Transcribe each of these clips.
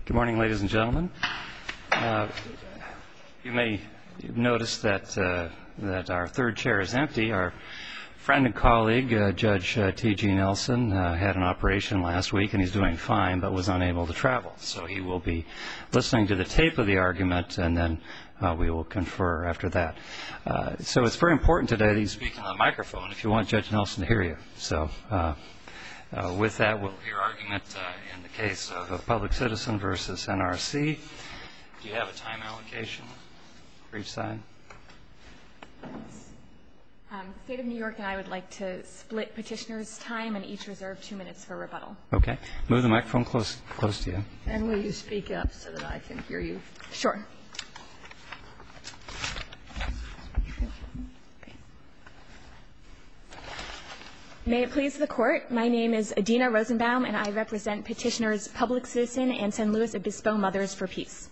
Good morning, ladies and gentlemen. You may notice that our third chair is empty. Our friend and colleague, Judge T.G. Nelson, had an operation last week, and he's doing fine, but was unable to travel. So he will be listening to the tape of the argument, and then we will confer after that. So it's very important today that you speak on the microphone if you want Judge Nelson to hear you. So with that, we'll hear argument in the case of a Public Citizen versus NRC. Do you have a time allocation for each side? The State of New York and I would like to split petitioners' time and each reserve 2 minutes for rebuttal. Okay. Move the microphone close to you. And will you speak up so that I can hear you? Sure. May it please the Court, my name is Adina Rosenbaum, and I represent petitioners Public Citizen and San Luis Obispo Mothers for Peace.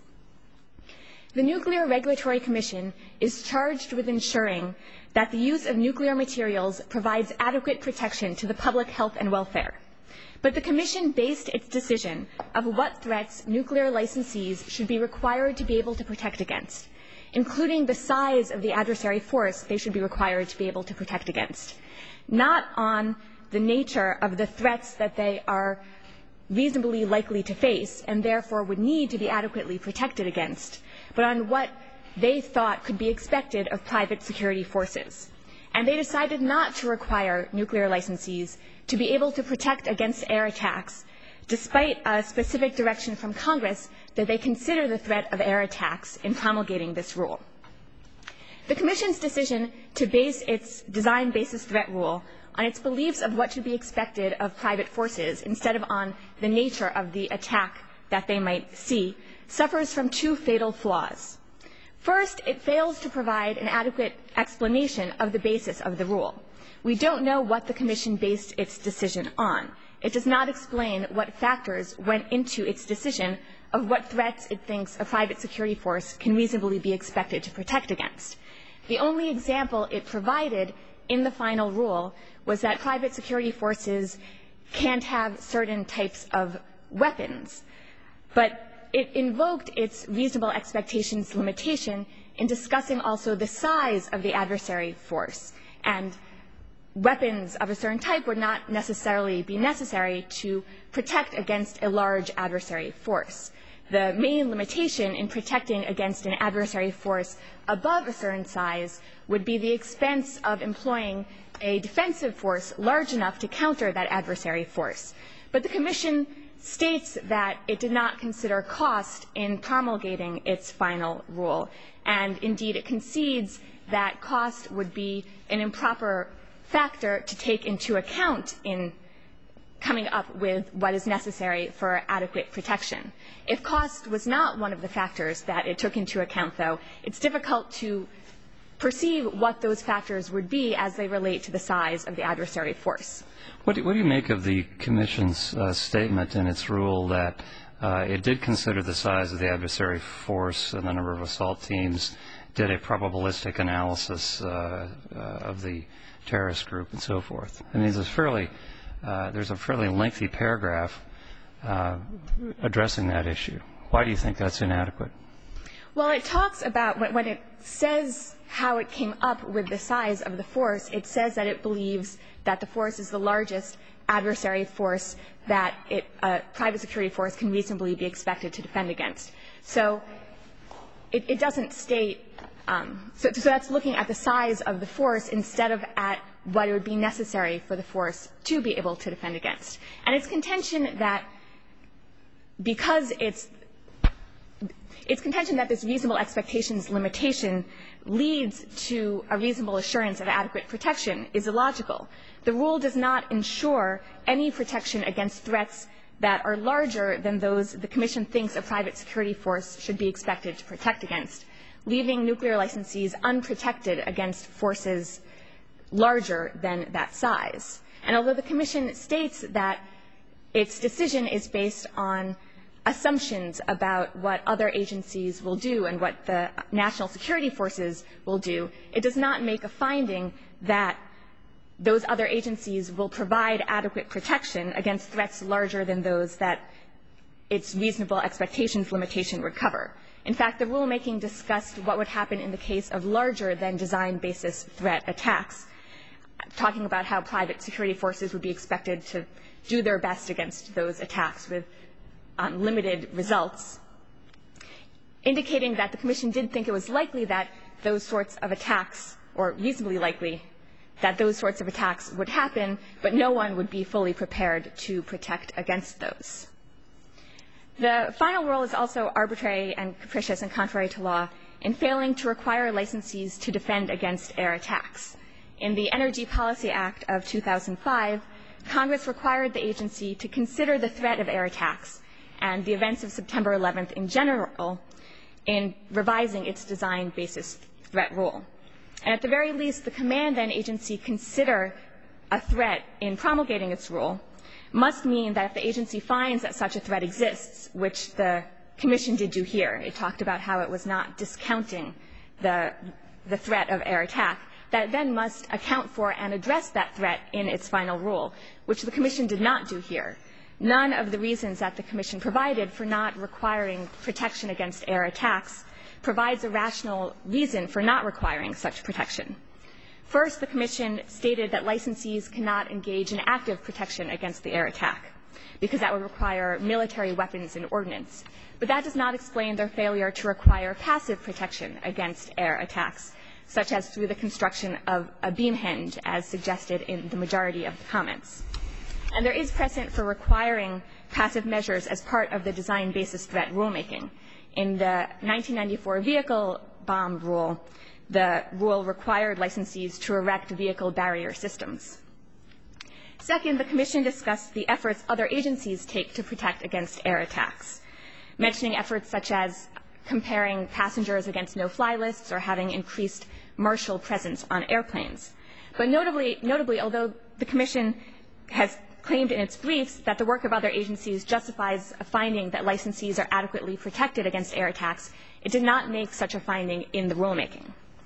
The Nuclear Regulatory Commission is charged with ensuring that the use of nuclear materials provides adequate protection to the public health and welfare. But the Commission based its decision of what threats nuclear licensees should be required to be able to protect against, including the size of the adversary force they should be required to be able to protect against, not on the nature of the threats that they are reasonably likely to face and therefore would need to be adequately protected against, but on what they thought could be expected of private security forces. And they decided not to require nuclear licensees to be able to protect against air attacks, despite a specific direction from Congress that they consider the threat of air attacks in promulgating this rule. The Commission's decision to base its design basis threat rule on its beliefs of what should be expected of private forces instead of on the nature of the attack that they might see suffers from two fatal flaws. First, it fails to provide an adequate explanation of the basis of the rule. We don't know what the Commission based its decision on. It does not explain what factors went into its decision of what threats it thinks a private security force can reasonably be expected to protect against. The only example it provided in the final rule was that private security forces can't have certain types of weapons, but it invoked its reasonable expectations limitation in discussing also the size of the adversary force. And weapons of a certain type would not necessarily be necessary to protect against a large adversary force. The main limitation in protecting against an adversary force above a certain size would be the expense of employing a defensive force large enough to counter that adversary force. But the Commission states that it did not consider cost in promulgating its final rule, and indeed it concedes that cost would be an improper factor to take into account in coming up with what is necessary for adequate protection. If cost was not one of the factors that it took into account, though, it's difficult to perceive what those factors would be as they relate to the size of the adversary force. What do you make of the Commission's statement in its rule that it did consider the size of the adversary force and the number of assault teams, did a probabilistic analysis of the terrorist group and so forth? I mean, there's a fairly lengthy paragraph addressing that issue. Why do you think that's inadequate? Well, it talks about, when it says how it came up with the size of the force, it says that it believes that the force is the largest adversary force that a private security force can reasonably be expected to defend against. So it doesn't state, so that's looking at the size of the force instead of at what it would be necessary for the force to be able to defend against. And it's contention that because it's contention that this reasonable expectations limitation leads to a reasonable assurance of adequate protection is illogical. The rule does not ensure any protection against threats that are larger than those the Commission thinks a private security force should be expected to protect against, leaving nuclear licensees unprotected against forces larger than that size. And although the Commission states that its decision is based on assumptions about what other agencies will do and what the national security forces will do, it does not make a finding that those other agencies will provide adequate protection against threats larger than those that its reasonable expectations limitation would cover. In fact, the rulemaking discussed what would happen in the case of larger than design basis threat attacks, talking about how private security forces would be expected to do their best against those attacks with limited results, indicating that the Commission did think it was likely that those sorts of attacks, or reasonably likely that those sorts of attacks would happen, but no one would be fully prepared to protect against those. The final rule is also arbitrary and capricious and contrary to law in failing to require licensees to defend against air attacks. In the Energy Policy Act of 2005, Congress required the agency to consider the threat of air attacks and the events of September 11th in general in revising its design basis threat rule. And at the very least, the command then agency consider a threat in promulgating its rule must mean that if the agency finds that such a threat exists, which the Commission did do here, it talked about how it was not discounting the threat of air attack, that then must account for and address that threat in its final rule, which the Commission did not do here. None of the reasons that the Commission provided for not requiring protection against air attacks provides a rational reason for not requiring such protection. First, the Commission stated that licensees cannot engage in active protection against the air attack because that would require military weapons and ordnance. But that does not explain their failure to require passive protection against air attacks, such as through the construction of a beam hinge, as suggested in the majority of the comments. And there is precedent for requiring passive measures as part of the design basis threat rulemaking. In the 1994 vehicle bomb rule, the rule required licensees to erect vehicle barrier systems. Second, the Commission discussed the efforts other agencies take to protect against air attacks, mentioning efforts such as comparing passengers against no-fly lists or having increased marshal presence on airplanes. But notably, although the Commission has claimed in its briefs that the work of other agencies justifies a finding that licensees are adequately protected against air attacks, it did not make such a finding in the rulemaking.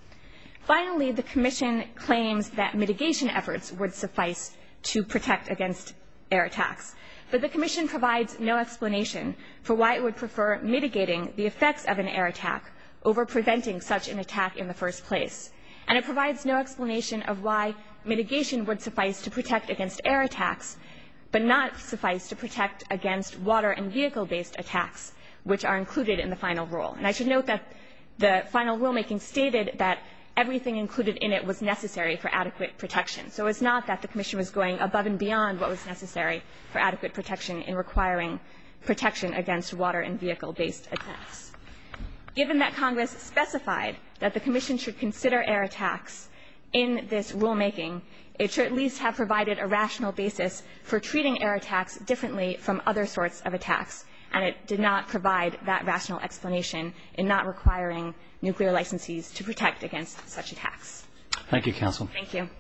Finally, the Commission claims that mitigation efforts would suffice to protect against air attacks. But the Commission provides no explanation for why it would prefer mitigating the effects of an air attack over preventing such an attack in the first place. And it provides no explanation of why mitigation would suffice to protect against air attacks, but not suffice to protect against water and vehicle-based attacks, which are included in the final rule. And I should note that the final rulemaking stated that everything included in it was necessary for adequate protection. So it's not that the Commission was going above and beyond what was necessary for adequate protection in requiring protection against water and vehicle-based attacks. Given that Congress specified that the Commission should consider air attacks in this rulemaking, it should at least have provided a rational basis for treating air attacks differently from other sorts of attacks, and it did not provide that rational explanation in not requiring nuclear licensees to protect against such attacks. Thank you, Counsel. Thank you.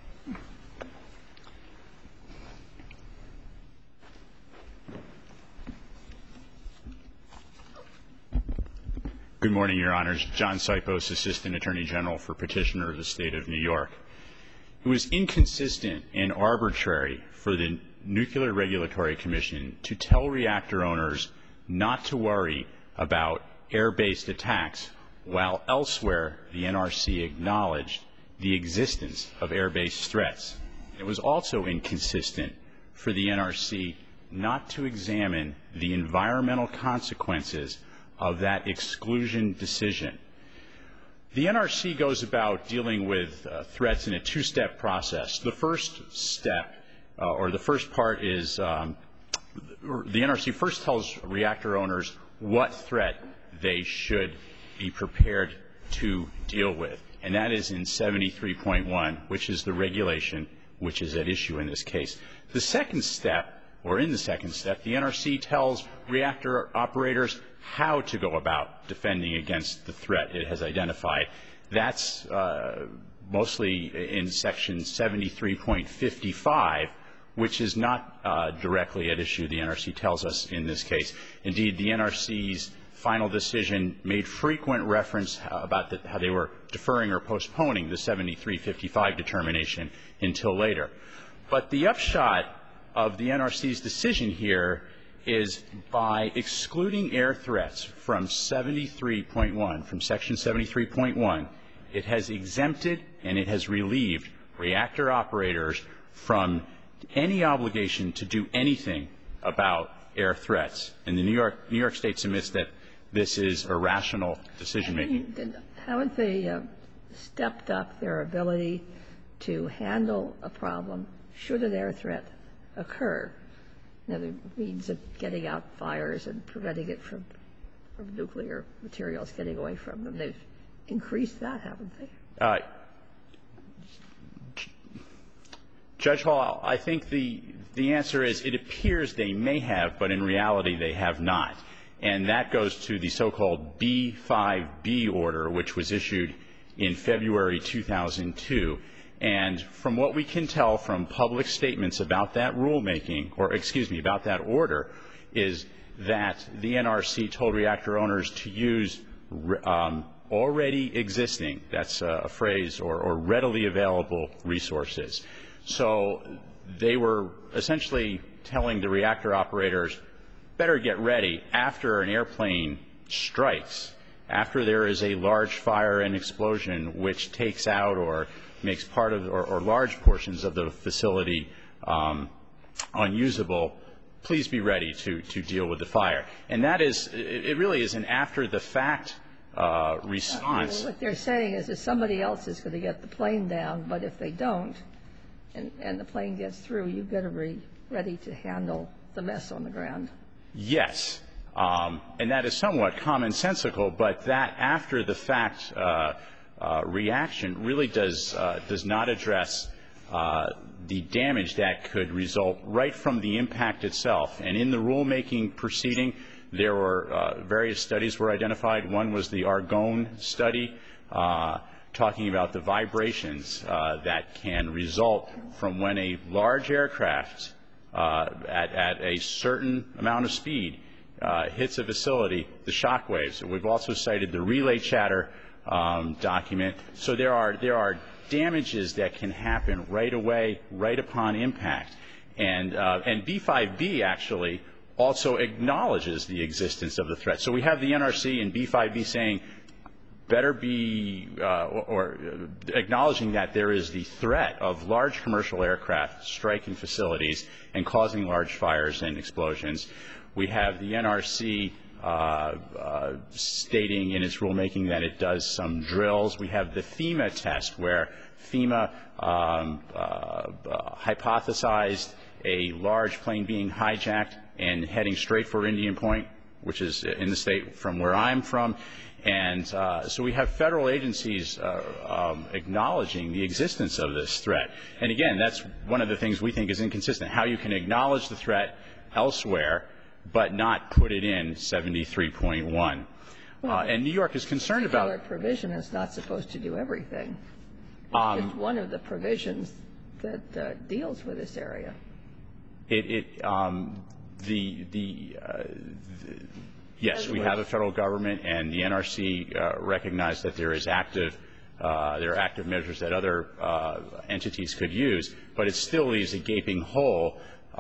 Good morning, Your Honors. John Sipos, Assistant Attorney General for Petitioner of the State of New York. It was inconsistent and arbitrary for the Nuclear Regulatory Commission to tell reactor owners not to worry about air-based attacks, while elsewhere the NRC acknowledged the existence of air-based threats. It was also inconsistent for the NRC not to examine the environmental consequences of that exclusion decision. The NRC goes about dealing with threats in a two-step process. The first step, or the first part is the NRC first tells reactor owners what threat they should be prepared to deal with, and that is in 73.1, which is the regulation which is at issue in this case. The second step, or in the second step, the NRC tells reactor operators how to go about defending against the threat it has identified. That's mostly in Section 73.55, which is not directly at issue, the NRC tells us in this case. Indeed, the NRC's final decision made frequent reference about how they were deferring or postponing the 73.55 determination until later. But the upshot of the NRC's decision here is by excluding air threats from 73.1, from Section 73.1, it has exempted and it has relieved reactor operators from any obligation to do anything about air threats. And the New York State submits that this is irrational decision-making. Haven't they stepped up their ability to handle a problem should an air threat occur? You know, the means of getting out fires and preventing it from nuclear materials getting away from them. They've increased that, haven't they? Judge Hall, I think the answer is it appears they may have, but in reality they have not. And that goes to the so-called B5B order, which was issued in February 2002. And from what we can tell from public statements about that rulemaking, or excuse me, about that order, is that the NRC told reactor owners to use already existing, that's a phrase, or readily available resources. So they were essentially telling the reactor operators, better get ready after an airplane strikes, after there is a large fire and explosion which takes out or makes part of or large portions of the facility unusable, please be ready to deal with the fire. And that is, it really is an after-the-fact response. What they're saying is that somebody else is going to get the plane down, but if they don't, and the plane gets through, you've got to be ready to handle the mess on the ground. Yes. And that is somewhat commonsensical, but that after-the-fact reaction really does not address the damage that could result right from the impact itself. And in the rulemaking proceeding, there were various studies were identified. One was the Argonne study, talking about the vibrations that can result from when a large aircraft at a certain amount of speed hits a facility, the shock waves. We've also cited the relay chatter document. So there are damages that can happen right away, right upon impact. And B5B actually also acknowledges the existence of the threat. So we have the NRC and B5B saying, better be or acknowledging that there is the threat of large commercial aircraft striking facilities and causing large fires and explosions. We have the NRC stating in its rulemaking that it does some drills. We have the FEMA test where FEMA hypothesized a large plane being hijacked and heading straight for Indian Point, which is in the state from where I'm from. And so we have federal agencies acknowledging the existence of this threat. And again, that's one of the things we think is inconsistent, how you can acknowledge the threat elsewhere but not put it in 73.1. And New York is concerned about it. The provision is not supposed to do everything. It's just one of the provisions that deals with this area. Yes, we have a federal government, and the NRC recognized that there are active measures that other entities could use, but it still leaves a gaping hole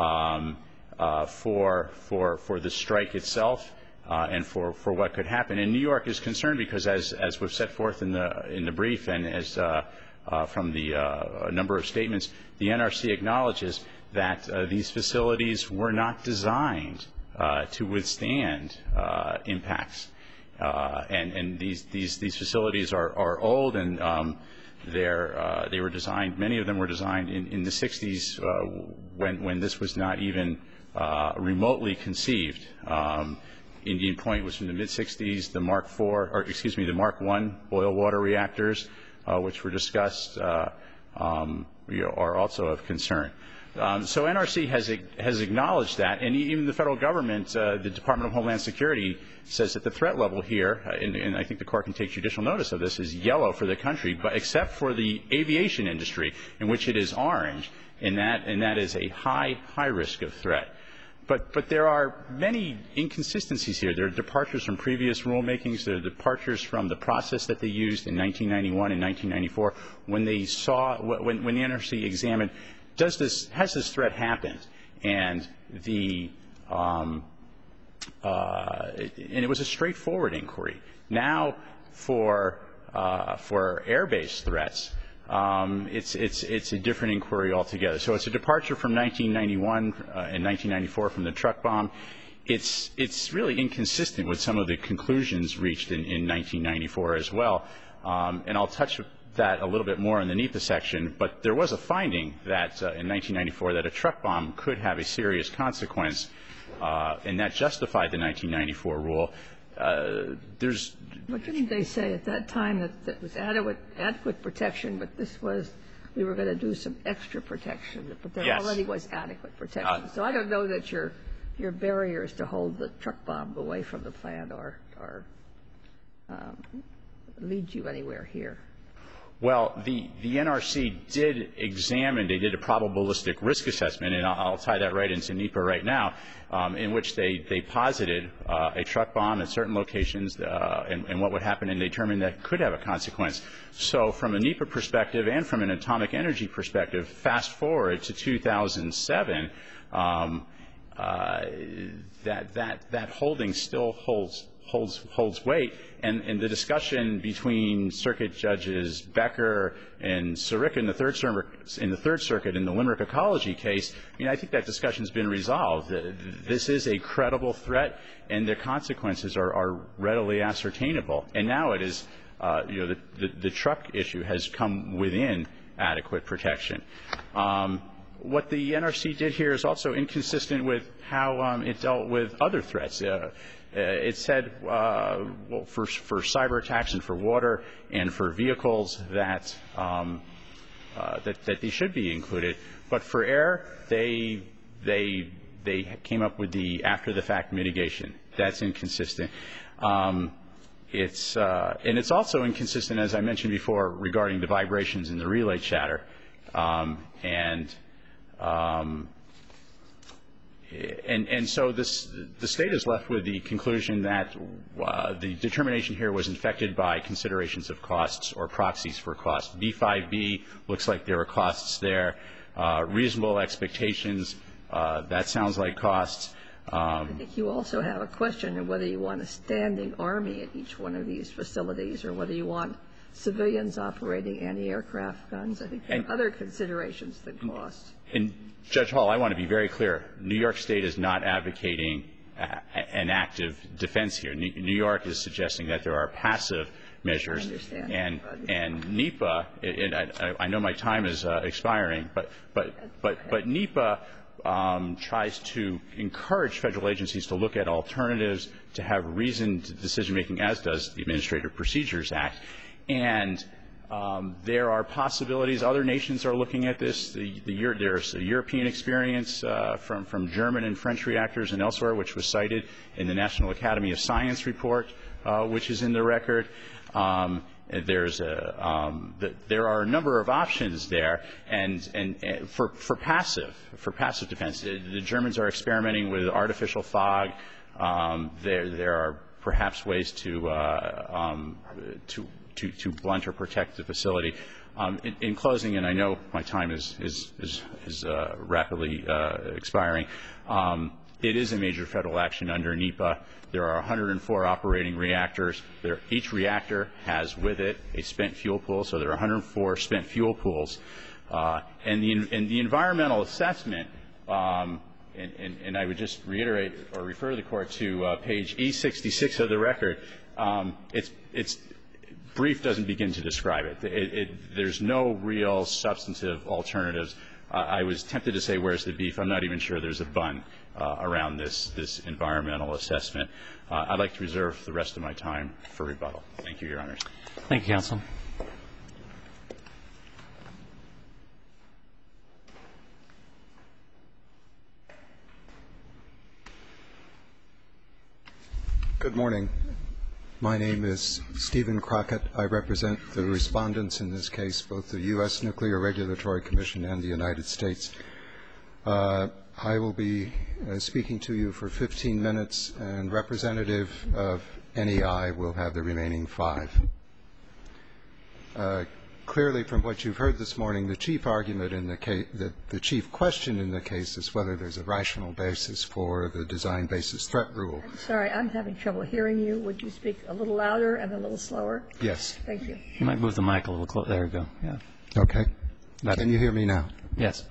for the strike itself and for what could happen. And New York is concerned because, as we've set forth in the brief and as from the number of statements, the NRC acknowledges that these facilities were not designed to withstand impacts, and these facilities are old, and they were designed. Many of them were designed in the 60s when this was not even remotely conceived. Indian Point was from the mid-60s. The Mark I boil water reactors, which were discussed, are also of concern. So NRC has acknowledged that, and even the federal government, the Department of Homeland Security, says that the threat level here, and I think the Court can take judicial notice of this, is yellow for the country, but except for the aviation industry, in which it is orange, and that is a high risk of threat. But there are many inconsistencies here. There are departures from previous rulemakings. There are departures from the process that they used in 1991 and 1994 when they saw when the NRC examined has this threat happened, and the it was a straightforward inquiry. Now, for air-based threats, it's a different inquiry altogether. So it's a departure from 1991 and 1994 from the truck bomb. It's really inconsistent with some of the conclusions reached in 1994 as well. And I'll touch that a little bit more in the NEPA section, but there was a finding that in 1994 that a truck bomb could have a serious consequence, and that justified the 1994 rule. But didn't they say at that time that it was adequate protection, but we were going to do some extra protection, but there already was adequate protection. So I don't know that your barriers to hold the truck bomb away from the plant or lead you anywhere here. Well, the NRC did examine, they did a probabilistic risk assessment, and I'll tie that right into NEPA right now, in which they posited a truck bomb at certain locations and what would happen, and they determined that could have a consequence. So from a NEPA perspective and from an atomic energy perspective, fast forward to 2007, that holding still holds weight, and the discussion between Circuit Judges Becker and Sirica in the Third Circuit in the Limerick Ecology case, I think that discussion's been resolved. This is a credible threat, and the consequences are readily ascertainable. And now it is, the truck issue has come within adequate protection. What the NRC did here is also inconsistent with how it dealt with other threats. It said, for cyber attacks and for water and for vehicles that they should be included, but for air, they came up with the after-the-fact mitigation. That's inconsistent. It's also inconsistent, as I mentioned before, regarding the vibrations in the relay chatter, And so the State is left with the conclusion that the determination here was infected by considerations of costs or proxies for costs. B5B looks like there were costs there. Reasonable expectations, that sounds like costs. I think you also have a question of whether you want a standing army at each one of these facilities or whether you want civilians operating anti-aircraft guns. I think there are other considerations than cost. And Judge Hall, I want to be very clear. New York State is not advocating an active defense here. New York is suggesting that there are passive measures. I understand. And NEPA, and I know my time is expiring, but NEPA tries to encourage federal agencies to look at alternatives, to have reasoned decision-making, as does the Administrative Procedures Act. And there are possibilities. Other nations are looking at this. There's a European experience from German and French reactors and elsewhere, which was cited in the National Academy of Science report, which is in the record. There are a number of options there, and for passive defense. The Germans are experimenting with artificial fog. There are perhaps ways to blunt or protect the facility. In closing, and I know my time is rapidly expiring, it is a major federal action under NEPA. There are 104 operating reactors. Each reactor has with it a spent fuel pool, so there are 104 spent fuel pools. And the environmental assessment, and I would just reiterate or refer the Court to page E66 of the record. It's brief doesn't begin to describe it. There's no real substantive alternatives. I was tempted to say, where's the beef? I'm not even sure there's a bun around this environmental assessment. I'd like to reserve the rest of my time for rebuttal. Thank you, Your Honors. Thank you, Counsel. Good morning. My name is Stephen Crockett. I represent the respondents in this case, both the U.S. Nuclear Regulatory Commission and the United States. I will be speaking to you for 15 minutes, and representative of NEI will have the remaining 5. clearly from what you've heard this morning, the chief argument in the case, the chief question in the case is whether there's a rational basis for the design basis threat rule. I'm sorry, I'm having trouble hearing you. Would you speak a little louder and a little slower? Yes. Thank you. You might move the mic a little closer. There you go. Yeah. Okay. Better. Can you hear me now? Yes.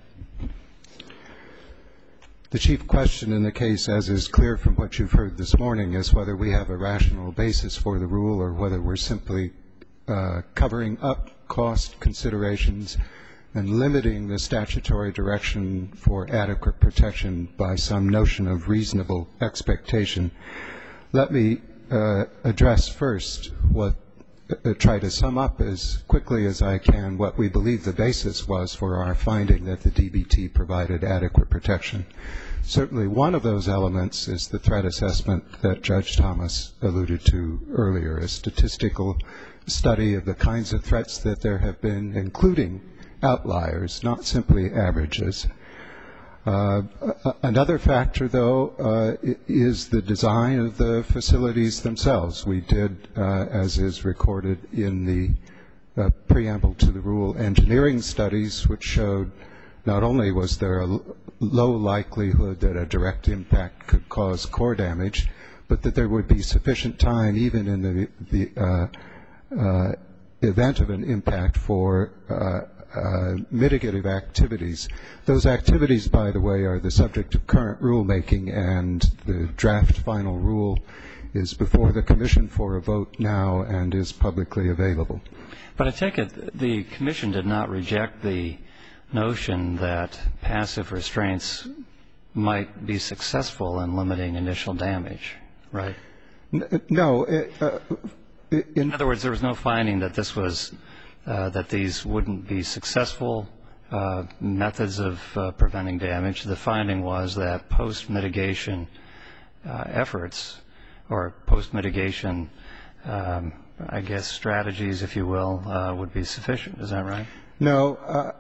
The chief question in the case, as is clear from what you've heard this morning, is whether we have a rational basis for the rule or whether we're simply covering up cost considerations and limiting the statutory direction for adequate protection by some notion of reasonable expectation. Let me address first try to sum up as quickly as I can what we believe the basis was for our finding that the DBT provided adequate protection. Certainly one of those elements is the threat assessment that Judge Thomas alluded to earlier, a statistical study of the kinds of threats that there have been, including outliers, not simply averages. Another factor, though, is the design of the facilities themselves. We did, as is recorded in the preamble to the rule, engineering studies which showed not only was there a low likelihood that a direct impact could cause core damage, but that there would be sufficient time even in the event of an impact for mitigative activities. Those activities, by the way, are the subject of current rulemaking, and the draft final rule is before the Commission for a vote now and is publicly available. But I take it the Commission did not reject the notion that passive restraints might be successful in limiting initial damage, right? No. In other words, there was no finding that this was that these wouldn't be successful methods of preventing damage. The finding was that post-mitigation efforts or post-mitigation, I guess, strategies, if you will, would be sufficient. Is that right? No.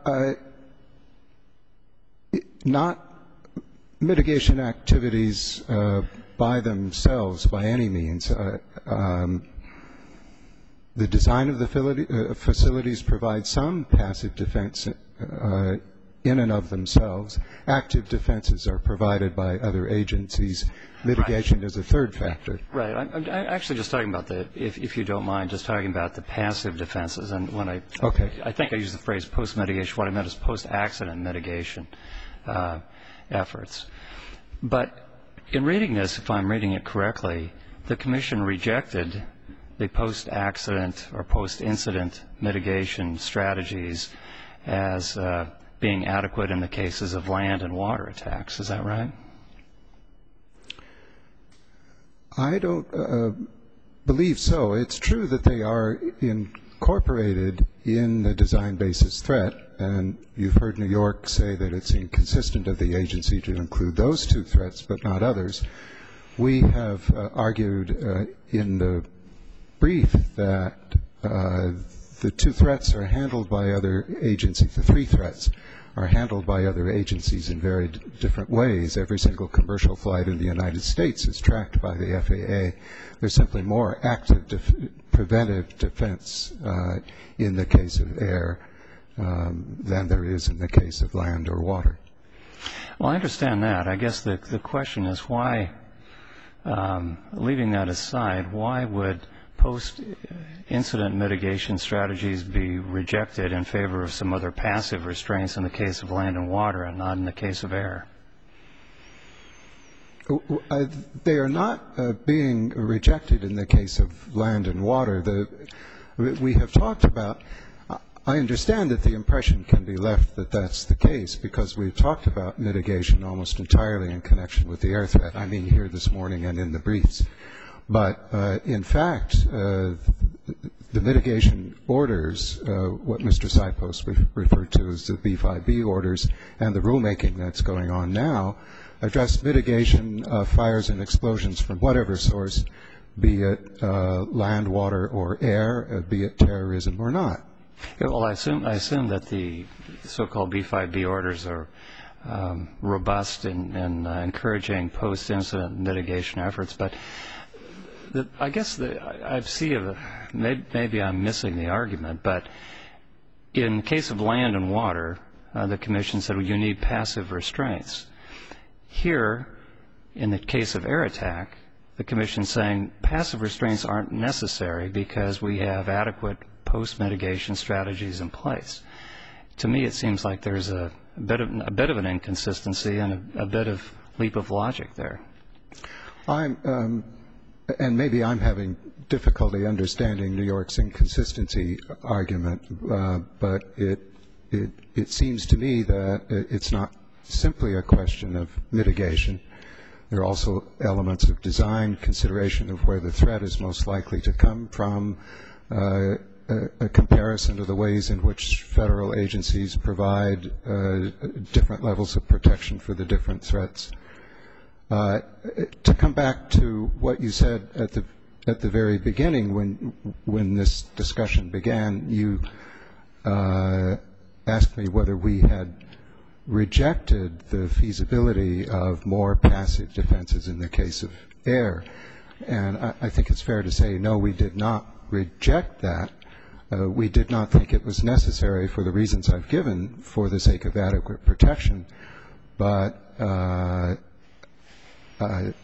Not mitigation activities by themselves, by any means. The design of the facilities provide some passive defense in and of themselves. Active defenses are provided by other agencies. Mitigation is a third factor. Right. I'm actually just talking about if you don't mind, just talking about the passive defenses. And when I think I used the phrase post-mitigation, what I meant is post-accident mitigation efforts. But in reading this, if I'm reading it correctly, the Commission rejected the post-accident or post-incident mitigation strategies as being adequate in the cases of land and water attacks. Is that right? I don't believe so. It's true that they are incorporated in the design basis threat, and you've heard New York say that it's inconsistent of the agency to include those two threats but not others. We have argued in the brief that the two threats are handled by other agencies. The three threats are handled by other agencies in very different ways. Every single commercial flight in the United States is tracked by the FAA. There's simply more active preventive defense in the case of air than there is in the case of land or water. Well, I understand that. I guess the question is why, leaving that aside, why would post-incident mitigation strategies be rejected in favor of some other passive restraints in the case of land and water and not in the case of air? They are not being rejected in the case of land and water. We have talked about, I understand that the impression can be left that that's the case because we've talked about mitigation almost entirely in connection with the air threat. I mean here this morning and in the briefs. But in fact, the mitigation orders, what Mr. Sipos referred to as the B5B orders, and the rulemaking that's going on now, address mitigation of fires and explosions from whatever source, be it land, water, or air, be it terrorism or not. Well, I assume that the so-called B5B orders are robust in encouraging post-incident mitigation efforts, but I guess I see maybe I'm missing the argument, but In the case of land and water, the Commission said, well, you need passive restraints. Here, in the case of air attack, the Commission is saying passive restraints aren't necessary because we have adequate post-mitigation strategies in place. To me, it seems like there's a bit of an inconsistency and a bit of leap of logic there. And maybe I'm having difficulty understanding New York's inconsistency argument, but it seems to me that it's not simply a question of mitigation. There are also elements of design, consideration of where the threat is most likely to come from, a comparison to the ways in which federal agencies provide different levels of protection for the different threats. To come back to what you said at the very beginning, when this discussion began, you asked me whether we had rejected the feasibility of more passive defenses in the case of air. And I think it's fair to say, no, we did not reject that. We did not think it was necessary for the reasons I've given for the sake of adequate protection. But the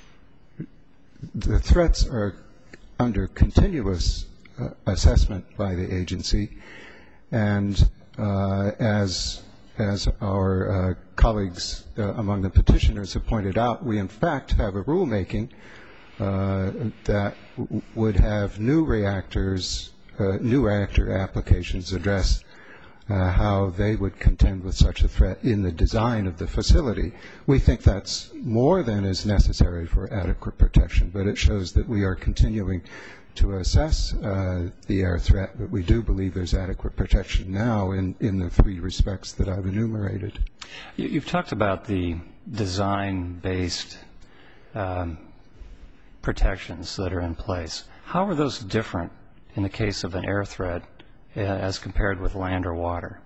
threats are under continuous assessment by the agency. And as our colleagues among the petitioners have pointed out, we in fact have a rulemaking that would have new reactor applications address how they would contend with such a threat in the design of the facility. We think that's more than is necessary for adequate protection, but it shows that we are continuing to assess the air threat, but we do believe there's adequate protection now in the three respects that I've enumerated. You've talked about the design-based protections that are in place. How are those different in the case of an air threat as compared with land or water?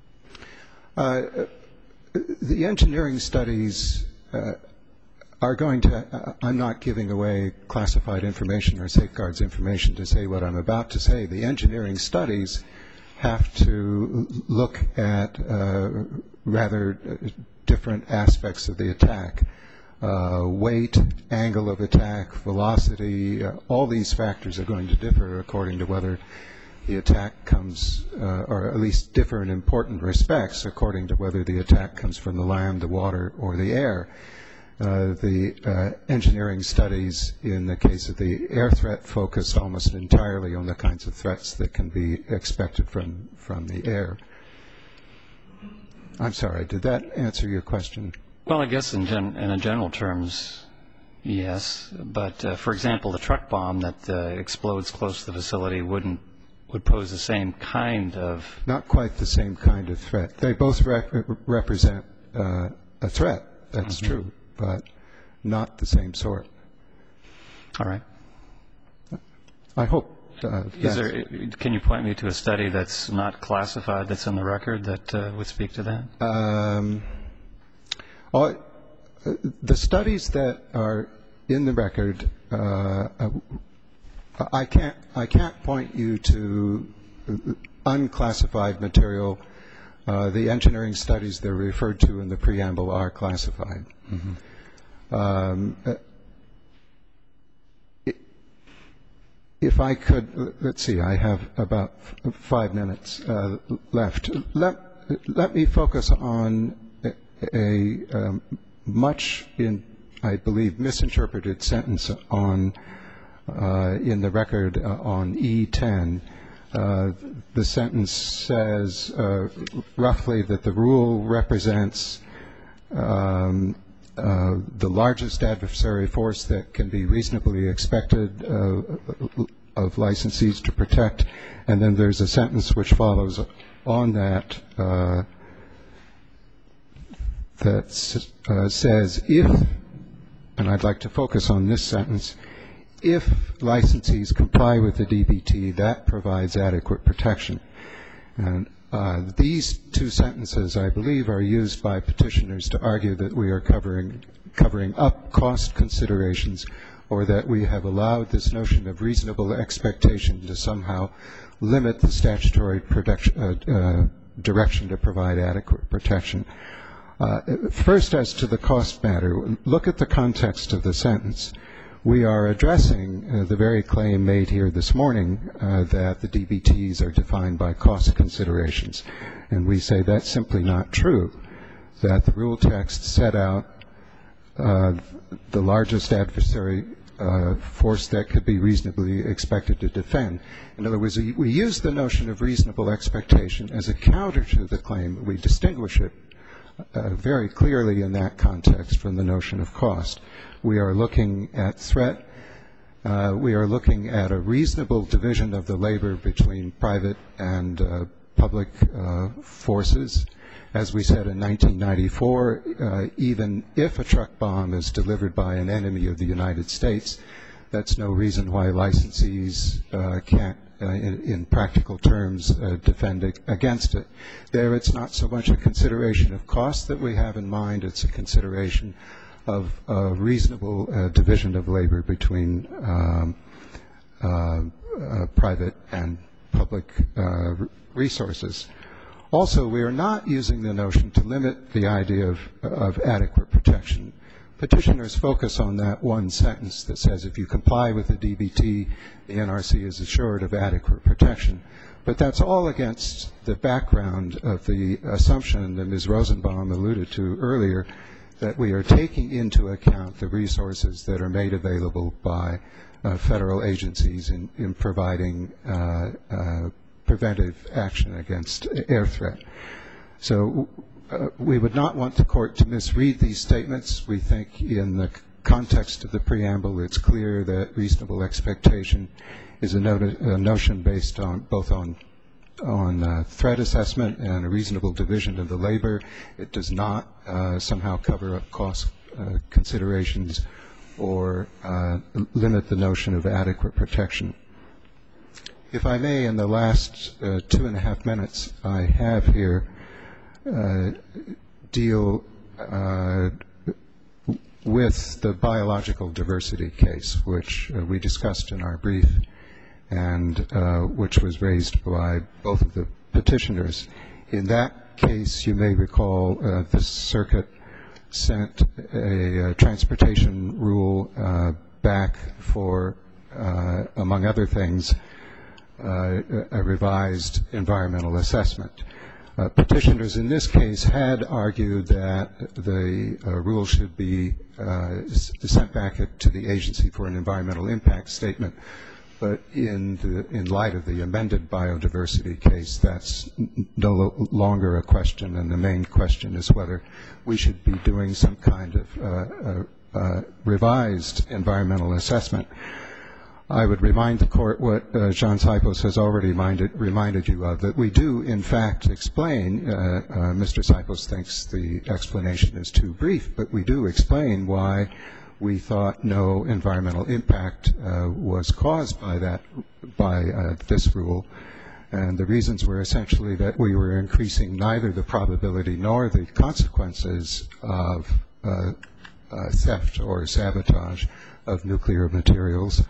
The engineering studies are going to, I'm not giving away classified information or safeguards information to say what I'm about to say. The engineering studies have to look at rather different aspects of the attack. Weight, angle of attack, velocity, all these factors are going to differ according to whether the attack comes, or at least differ in important respects according to whether the attack comes from the land, the water, or the air. The engineering studies in the case of the air threat focus almost entirely on the kinds of threats that can be expected from the air. I'm sorry, did that answer your question? Well, I guess in general terms, yes. But, for example, the truck bomb that explodes close to the facility would pose the same kind of... Not quite the same kind of threat. They both represent a threat, that's true, but not the same sort. All right. I hope can you point me to a study that's not classified, that's in the record, that would speak to that? The studies that are in the record, I can't point you to unclassified material. The engineering studies that are referred to in the preamble are classified. If I could, let's see, I have about 5 minutes left. Let me focus on a much, I believe, misinterpreted sentence in the record on E10. The sentence says roughly that the rule represents the largest adversary force that can be reasonably expected of licensees to protect, and then there's a sentence which follows on that that says if, and I'd like to focus on this sentence, if licensees comply with the DBT, that provides adequate protection. And these two sentences, I believe, are used by petitioners to argue that we are covering up cost considerations or that we have allowed this notion of reasonable expectation to somehow limit the statutory direction to provide adequate protection. First, as to the cost matter, look at the context of the sentence. We are addressing the very claim made here this morning that the DBTs are defined by cost considerations. And we say that's simply not true, that the rule text set out the largest adversary force that could be reasonably expected to defend. In other words, we use the notion of reasonable expectation as a counter to the claim. We distinguish it very clearly in that context from the notion of cost. We are looking at threat. We are looking at a reasonable division of the labor between private and public forces. As we said in 1994, even if a truck bomb is delivered by an enemy of the United States, that's no reason why licensees can't, in practical terms, defend against it. There, it's not so much a consideration of cost that we have in mind, it's a consideration of a reasonable division of labor between private and public resources. Also, we are not using the notion to limit the idea of adequate protection. Petitioners focus on that one sentence that says if you comply with the DBT, the NRC is assured of adequate protection. But that's all against the background of the assumption that Ms. Rosenbaum alluded to earlier, that we are taking into account the resources that are made available by federal agencies in providing preventive action against air threat. So we would not want the court to misread these statements. We think in the context of the preamble, it's clear that reasonable expectation is a notion based on both on threat assessment and a reasonable division of the labor. It does not somehow cover up cost considerations or limit the notion of adequate protection. If I may, in the last 2.5 minutes I have here, deal with the biological diversity case, which we discussed in our brief and which was raised by both of the petitioners. In that case, you may recall the circuit sent a transportation rule back for, among other things, a revised environmental assessment. Petitioners in this case had argued that the rule should be sent back to the agency for an environmental impact statement. But in light of the amended biodiversity case, that's no longer a question, and the main question is whether we should be doing some kind of revised environmental assessment. I would remind the court what John Sipos has already reminded you of, that we do in fact explain, Mr. Sipos thinks the explanation is too brief, but we do explain why we thought no environmental impact was caused by this rule. And the reasons were essentially that we were increasing neither the probability nor the consequences of theft or sabotage of nuclear materials,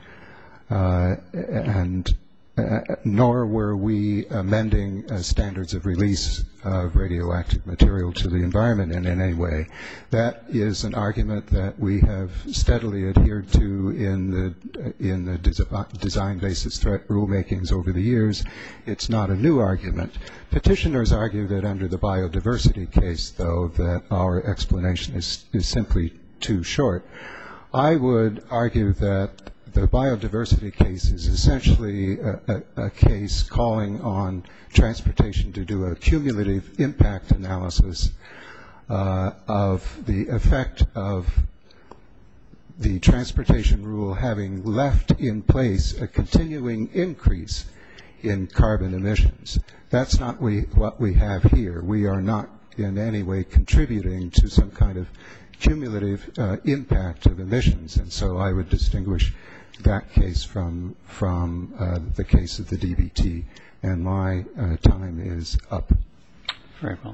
and nor were we amending standards of release of radioactive material to the environment in any way. That is an argument that we have steadily adhered to in the design basis threat rulemakings over the years. It's not a new argument. Petitioners argue that under the biodiversity case, though, that our explanation is simply too short. I would argue that the biodiversity case is essentially a case calling on transportation to do a cumulative impact analysis of the effect of the transportation rule having left in place a continuing increase in carbon emissions. That's not what we have here. We are not in any way contributing to some kind of cumulative impact of emissions, and so I would distinguish that case from the case of the DBT, and my time is up. Very well.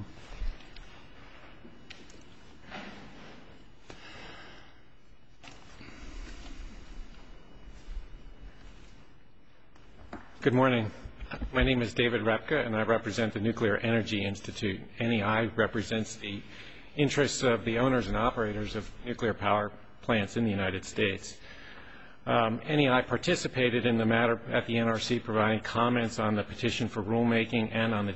Good morning. My name is David Repka, and I represent the Nuclear Energy Institute. NEI represents the interests of the owners and operators of nuclear power plants in the United States. NEI participated in the matter at the NRC, providing comments on the petition for rulemaking and on the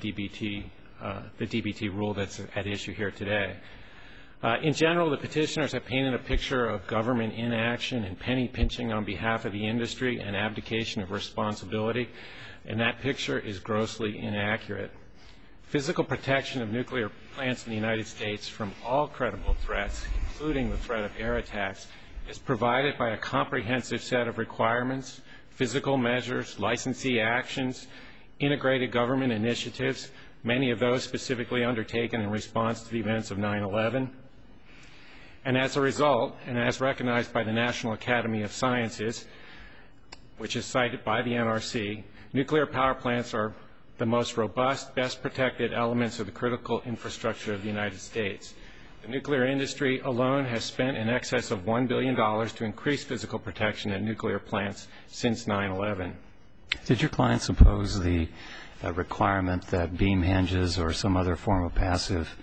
DBT rule that's at issue here today. In general, the petitioners have painted a picture of government inaction and penny pinching on behalf of the industry and abdication of responsibility, and that picture is grossly inaccurate. Physical protection of nuclear plants in the United States from all credible threats, including the threat of air attacks, is provided by a comprehensive set of requirements, physical measures, licensee actions, integrated government initiatives, many of those specifically undertaken in response to the events of 9/11. And as a result, and as recognized by the National Academy of Sciences, which is cited by the NRC, nuclear power plants are the most robust, best protected elements of the critical infrastructure of the United States. The nuclear industry alone has spent in excess of $1 billion to increase physical protection at nuclear plants since 9/11. Did your clients oppose the requirement that beam hinges or some other form of passive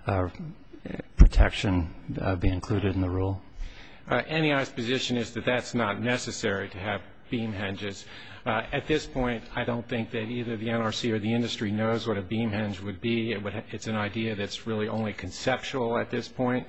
protection be included in the rule? NEI's position is that that's not necessary to have beam hinges. At this point, I don't think that either the NRC or the industry knows what a beam hinge would be. It's an idea that's really only conceptual at this point.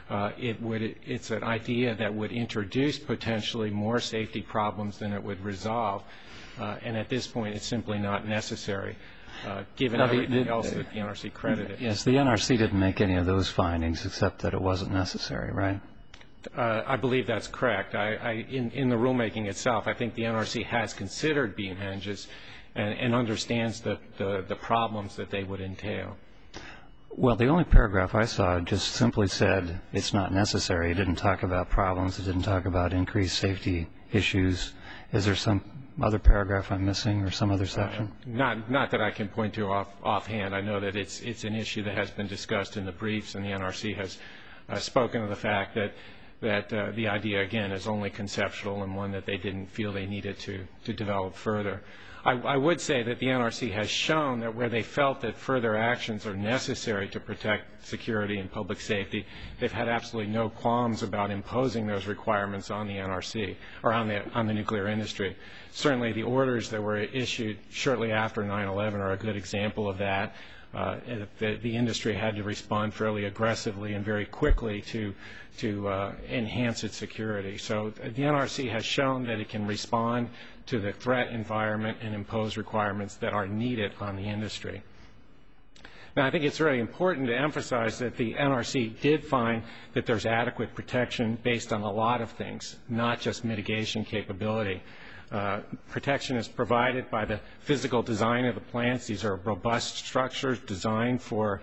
It's an idea that would introduce potentially more safety problems than it would resolve. And at this point, it's simply not necessary, given everything else that the NRC credited. Yes, the NRC didn't make any of those findings except that it wasn't necessary, right? I believe that's correct. In the rulemaking itself, I think the NRC has considered beam hinges and understands the problems that they would entail. Well, the only paragraph I saw just simply said it's not necessary. It didn't talk about problems. It didn't talk about increased safety issues. Is there some other paragraph I'm missing or some other section? Not that I can point to offhand. I know that it's an issue that has been discussed in the briefs, and the NRC has spoken of the fact that the idea, again, is only conceptual and one that they didn't feel they needed to develop further. I would say that the NRC has shown that where they felt that further actions are necessary to protect security and public safety, they've had absolutely no qualms about imposing those requirements on the NRC or on the nuclear industry. Certainly the orders that were issued shortly after 9/11 are a good example of that. The industry had to respond fairly aggressively and very quickly to enhance its security. So the NRC has shown that it can respond to the threat environment and impose requirements that are needed on the industry. Now, I think it's really important to emphasize that the NRC did find that there's adequate protection based on a lot of things, not just mitigation capability. Protection is provided by the physical design of the plants. These are robust structures designed for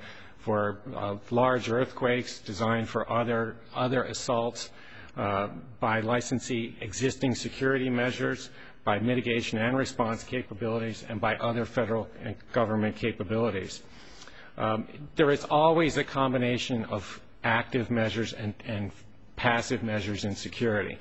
large earthquakes, designed for other assaults, by licensee existing security measures, by mitigation and response capabilities, and by other federal and government capabilities. There is always a combination of active measures and passive measures in security.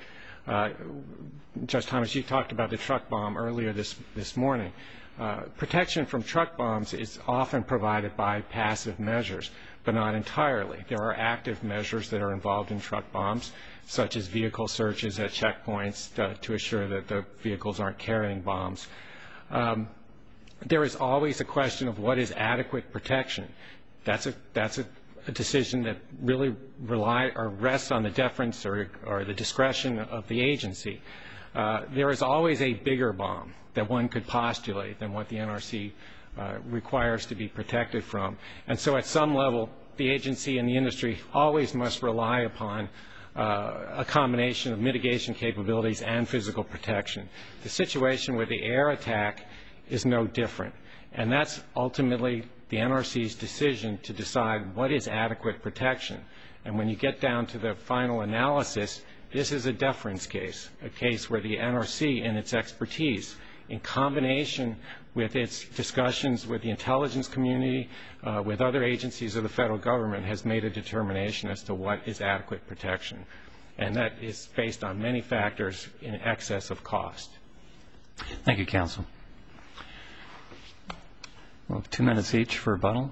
Judge Thomas, you talked about the truck bomb earlier this morning. Protection from truck bombs is often provided by passive measures, but not entirely. There are active measures that are involved in truck bombs, such as vehicle searches at checkpoints to assure that the vehicles aren't carrying bombs. There is always a question of what is adequate protection. That's a decision that really rests on the deference or the discretion of the agency. There is always a bigger bomb that one could postulate than what the NRC requires to be protected from. And so at some level, the agency and the industry always must rely upon a combination of mitigation capabilities and physical protection. The situation with the air attack is no different. And that's ultimately the NRC's decision to decide what is adequate protection. And when you get down to the final analysis, this is a deference case, a case where the NRC and its expertise, in combination with its discussions with the intelligence community, with other agencies of the federal government, has made a determination as to what is adequate protection. And that is based on many factors in excess of cost. Thank you, counsel. Well, 2 minutes each for rebuttal.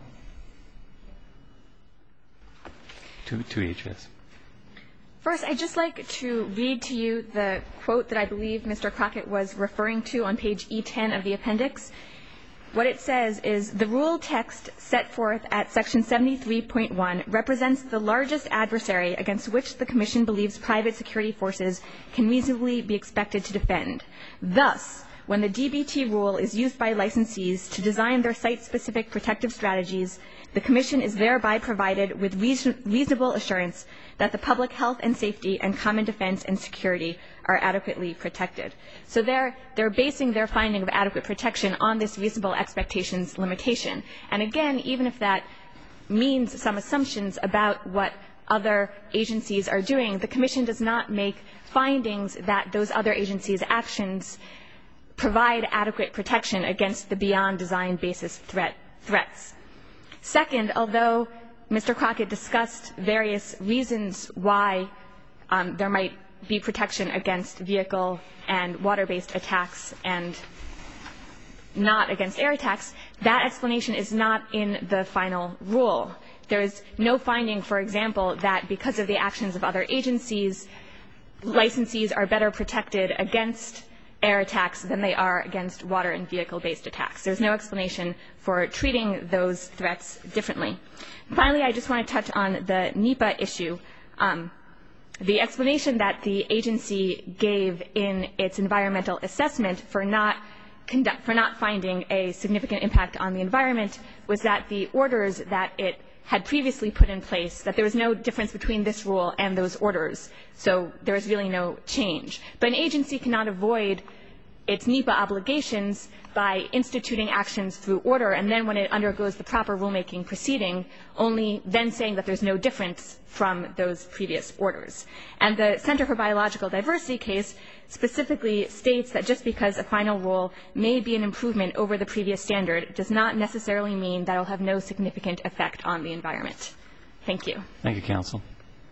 Two each, yes. First, I'd just like to read to you the quote that I believe Mr. Crockett was referring to on page E10 of the appendix. What it says is, the rule text set forth at section 73.1 represents the largest adversary against which the Commission believes private security forces can reasonably be expected to defend. Thus, when the DBT rule is used by licensees to design their site-specific protective strategies, the Commission is thereby provided with reasonable assurance that the public health and safety and common defense and security are adequately protected. So they're basing their finding of adequate protection on this reasonable expectations limitation. And again, even if that means some assumptions about what other agencies are doing, the Commission does not make findings that those other agencies' actions provide adequate protection against the beyond design basis threats. Second, although Mr. Crockett discussed various reasons why there might be protection against vehicle and water-based attacks and not against air attacks, that explanation is not in the final rule. There is no finding, for example, that because of the actions of other agencies, licensees are better protected against air attacks than they are against water and vehicle-based attacks. There's no explanation for treating those threats differently. Finally, I just want to touch on the NEPA issue. The explanation that the agency gave in its environmental assessment for not finding a significant impact on the environment was that the orders that it had previously put in place, that there was no difference between this rule and those orders. So there is really no change. But an agency cannot avoid its NEPA obligations by instituting actions through order, and then when it undergoes the proper rulemaking proceeding, only then saying that there's no difference from those previous orders. And the Center for Biological Diversity case specifically states that just because a final rule may be an improvement over the previous standard does not necessarily mean that it will have no significant effect on the environment. Thank you. Thank you, counsel.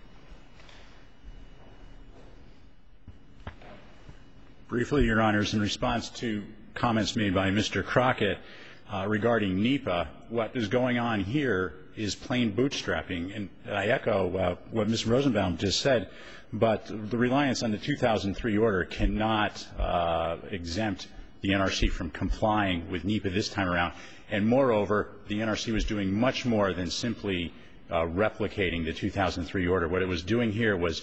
Briefly, Your Honors, in response to comments made by Mr. Crockett regarding NEPA, what is going on here is plain bootstrapping. And I echo what Ms. Rosenbaum just said, but the reliance on the 2003 order cannot exempt the NRC from complying with NEPA this time around. And moreover, the NRC was doing much more than simply replicating the 2003 order. What it was doing here was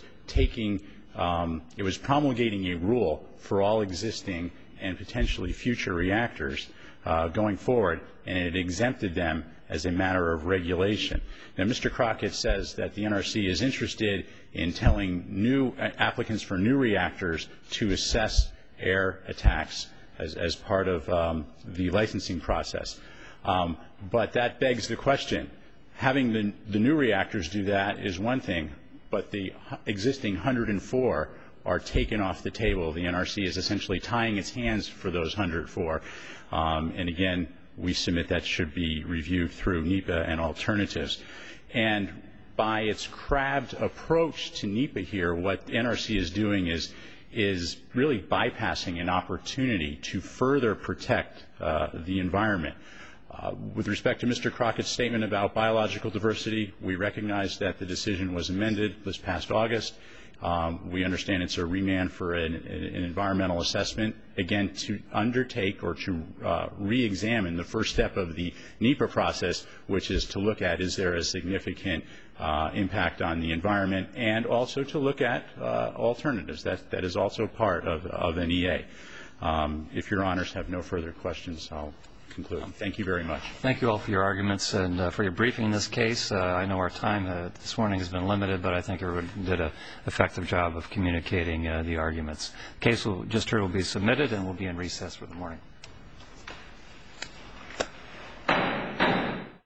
it was promulgating a rule for all existing and potentially future reactors going forward, and it exempted them as a matter of regulation. Now, Mr. Crockett says that the NRC is interested in telling new applicants for new reactors to assess air attacks as part of the licensing process. But that begs the question. Having the new reactors do that is one thing, but the existing 104 are taken off the table. The NRC is essentially tying its hands for those 104. And again, we submit that should be reviewed through NEPA and alternatives. And by its crabbed approach to NEPA here, what NRC is doing is really bypassing an opportunity to further protect the environment. With respect to Mr. Crockett's statement about biological diversity, we recognize that the decision was amended this past August. We understand it's a remand for an environmental assessment, again, to undertake or to re-examine the first step of the NEPA process, which is to look at is there a significant impact on the environment, and also to look at alternatives. That is also part of an EA. If Your Honors have no further questions, I'll conclude. Thank you very much. Thank you all for your arguments and for your briefing in this case. I know our time this morning has been limited, but I think everyone did an effective job of communicating the arguments. The case just heard will be submitted and will be in recess for the morning.